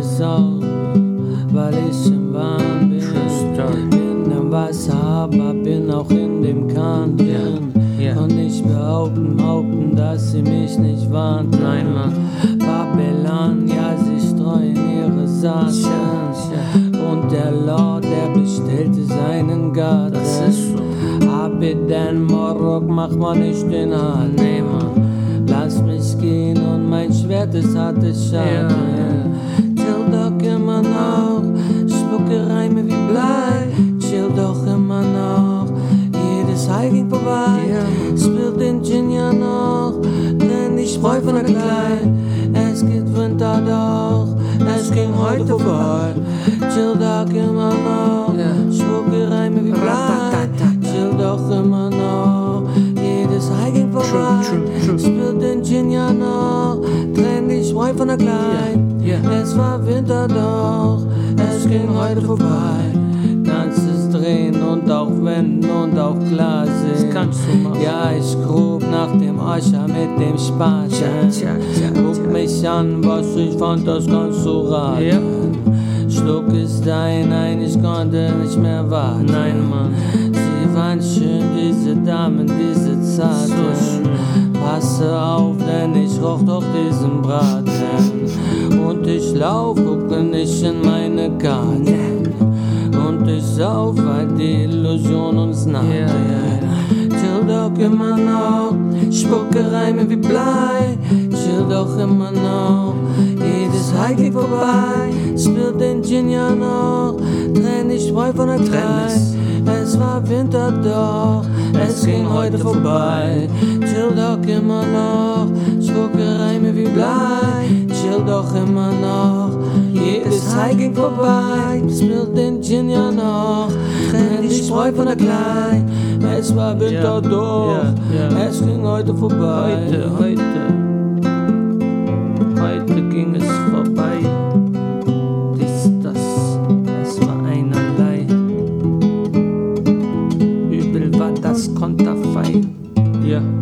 es auch, weil ich im Wahn bin. Bin im Wasser, aber bin auch in dem Kahn drin. Und nicht behaupten, dass sie mich nicht warnt. Nein, Mann. Babylon, ja, sie streuen ihre Saaten. Und der Lord, der bestellte seinen Garten. Das ist so. Abeden Morok, mach mal nicht den Hahn. Nee, Mann. Lass mich gehen und mein Schwert, es hatte Schaden. Chill doch immer noch, spucke Reime wie Blei. Chill doch immer noch, jedes High ging vorbei. Spill den Gin ja noch, denn ich spreu von der Kleid. Es geht Winter doch, es ging heute vorbei. Chill doch immer noch, spucke Reime wie Blei. Chill doch immer noch, jedes High ging vorbei. Spill den Gin ja noch, trenn dich frei von der Kleid. Es war Winter doch, es ging heute vorbei. Kannst es drehen und auch wenden und auch klar sehen. Das kannst du machen. Ja, ich grub nach dem Ascher mit dem Spaten. Guck mich an, was ich fand, das kannst du raten. Schluck ist dein, nein, ich konnte nicht mehr warten. Nein, Mann. Sie waren schön, diese Damen, diese Zarten. Passe auf, denn ich roch doch diesen Braten. Und ich lauf, gucke nicht in meine Karten. Und ich sauf, weil die Illusion uns naht. Chill doch immer noch, spucke Reime wie Blei. Chill doch immer noch, jedes High geht vorbei. Spill den Gin ja noch, trenn dich frei von der Kleid. Es war Winter doch, es ging heute vorbei. Chill doch immer noch, spucke Reime wie Blei. Chill doch immer noch, jedes High ging vorbei. Spill den Gin ja noch, trenn dich frei von der Kleid. Es war Winter doch, es ging heute vorbei. Heute ging es vorbei. Dies, das, es war einerlei. Übel war das Konterfei.